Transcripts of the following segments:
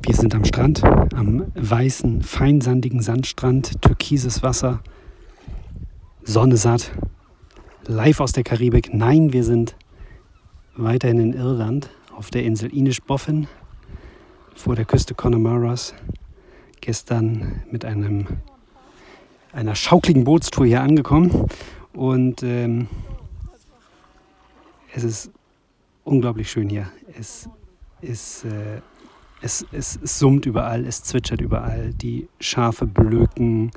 Wir sind am Strand, am weißen, feinsandigen Sandstrand, türkises Wasser, Sonne satt, live aus der Karibik. Nein, wir sind weiterhin in Irland, auf der Insel Inishbofin, vor der Küste Connemara's. Gestern mit einer schaukligen Bootstour hier angekommen und es ist unglaublich schön hier. Es summt überall, es zwitschert überall, die Schafe blöken,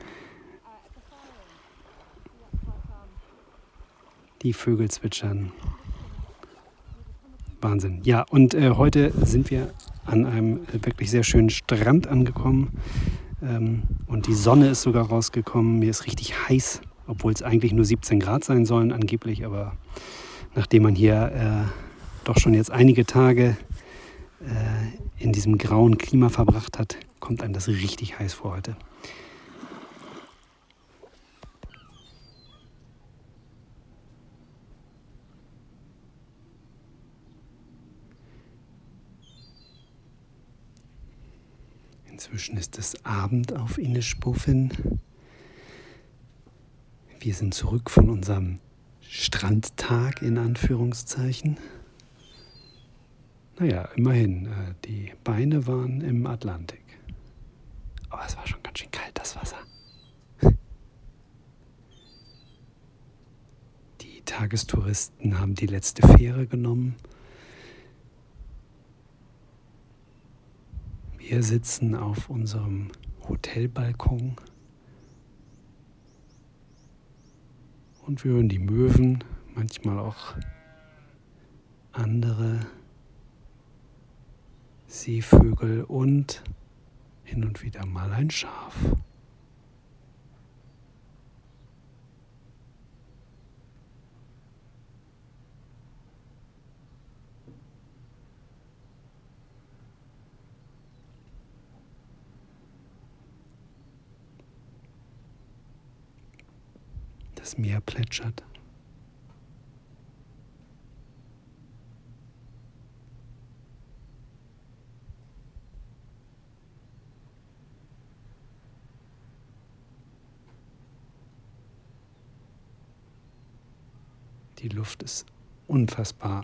die Vögel zwitschern. Wahnsinn. Ja, und heute sind wir an einem wirklich sehr schönen Strand angekommen und die Sonne ist sogar rausgekommen. Mir ist richtig heiß, obwohl es eigentlich nur 17 Grad sein sollen angeblich, aber nachdem man hier doch schon jetzt einige Tage in diesem grauen Klima verbracht hat, kommt einem das richtig heiß vor heute. Inzwischen ist es Abend auf Inishbofin. Wir sind zurück von unserem Strandtag in Anführungszeichen. Naja, immerhin, die Beine waren im Atlantik. Aber es war schon ganz schön kalt, das Wasser. Die Tagestouristen haben die letzte Fähre genommen. Wir sitzen auf unserem Hotelbalkon und wir hören die Möwen, manchmal auch andere Seevögel und hin und wieder mal ein Schaf. Das Meer plätschert. Die Luft ist unfassbar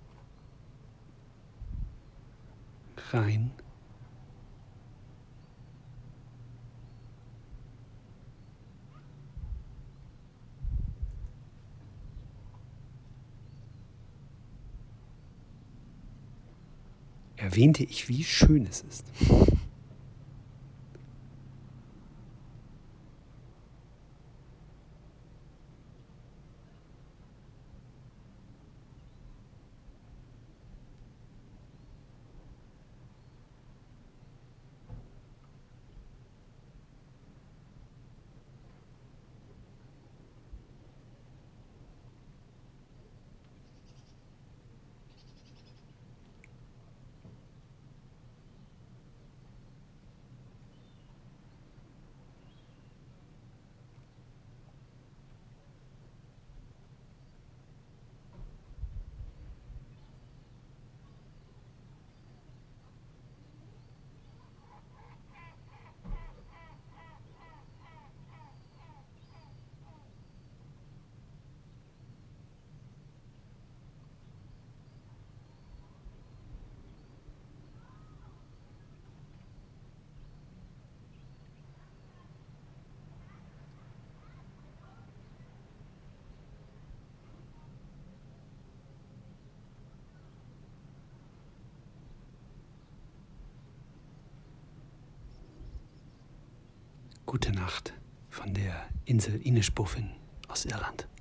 rein. Erwähnte ich, wie schön es ist. Gute Nacht von der Insel Inishbofin aus Irland.